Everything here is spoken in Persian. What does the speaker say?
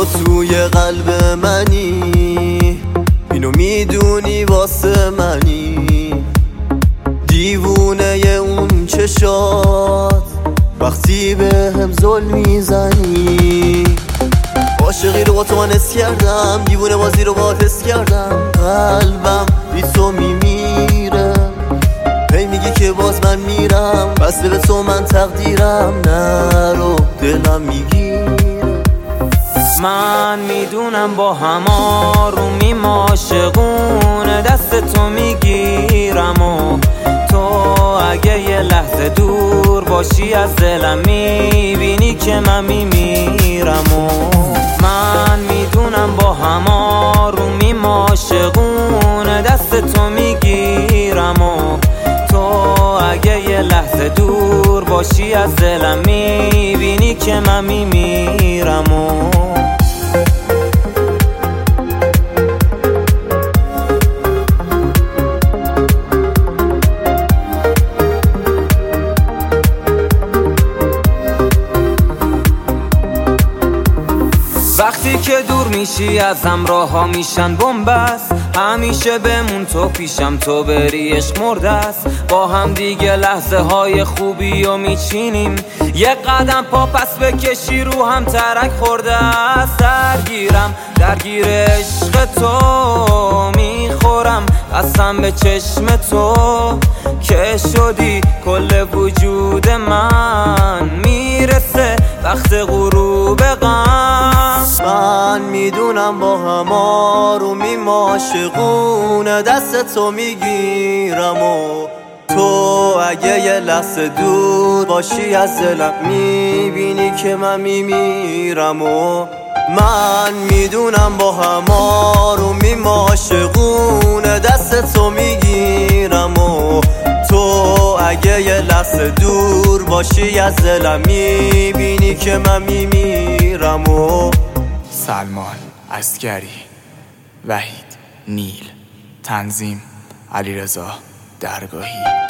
توی قلب منی، اینو میدونی واسه منی، دیوونه اون چشات وقتی به هم ظلم میزنی. عاشقی رو با تو من حس کردم، دیوونه بازی رو با حس کردم، قلبم بی تو میمیره. هی میگی که باز من میرم، بس به تو من تقدیرم نرو دلم میگیره. من میدونم با هم آرومیم عاشقونه، دست تو میگیرم و تو اگه یه لحظه دور باشی از دلم میبینی که من میمیرم. و من میدونم با هم آرومیم عاشقونه، دست تو میگیرم و تو اگه یه لحظه دور باشی از دلم میبینی که من میمیرم. و وقتی که دور میشی ازم راه ها میشن بنبست، همیشه بمون تو پیشم، تو بری عشق مرده است. با هم دیگه لحظه های خوبی و میچینیم، یه قدم پا پس بکشی رو هم ترک خورده است. درگیر عشق تو میخورم، قسم به چشم تو که شدی کل وجود من میرسه وقت غروب غم. من میدونم با هم آرومیم عاشقونه، دست تو میگیرم و تو اگه یه لحظه دور باشی از دلم میبینی که من میمیرم. و من میدونم با هم آرومیم عاشقونه، دست تو میگیرم و تو اگه یه لحظه دور باشی از دلم میبینی که من میمیرم. و سلمان عسگری، وحید نیل، تنظیم علیرضا درگاهی.